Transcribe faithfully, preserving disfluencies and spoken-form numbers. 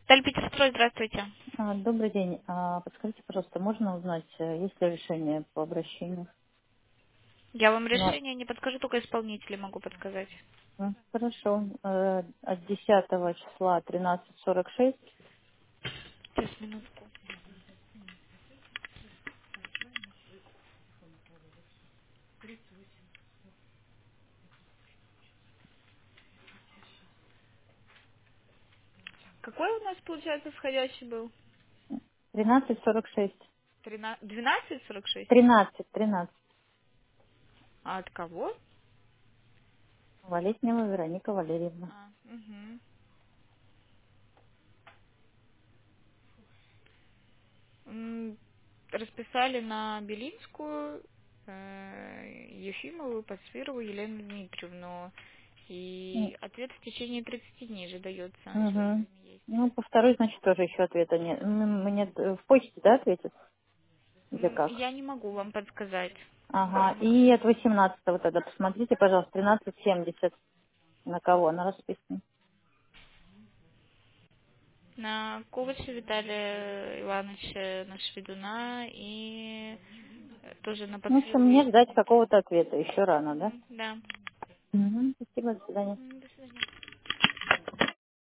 Тальпетерстрой, здравствуйте. А, Добрый день. А, Подскажите, пожалуйста, можно узнать, э, есть ли решение по обращению? Я вам Ну, решение не подскажу, только исполнителей могу подсказать. м, хорошо. Э, От десятого числа тринадцать сорок шесть. Сейчас, минутку. Какой у нас, получается, входящий был? тринадцать сорок шесть. тринадцать, двенадцать сорок шесть? тринадцать, тринадцать. А от кого? Валетнева Вероника Валерьевна. А, угу. М, Расписали на Белинскую, э, Ефимову, Пасфирову, Елену Дмитриевну. М, И ответ в течение тридцати дней же дается, еще Мгм. время есть. Ну, по второй, значит, тоже еще ответа нет. М, Мне э, в почте, да, ответят? Или М, как? Я не могу вам подсказать. Ага. И от восемнадцатого тогда посмотрите, пожалуйста, тринадцать семьдесят. На кого она расписана? На Ковача Виталия Ивановича, на Шведуна и э, тоже на Ну, в общем, Пасфирову мне Елену ждать Дмитриевну. какого-то ответа. Еще рано, да? Мгм, да. Мгм. Спасибо, до свидания. М, До свидания.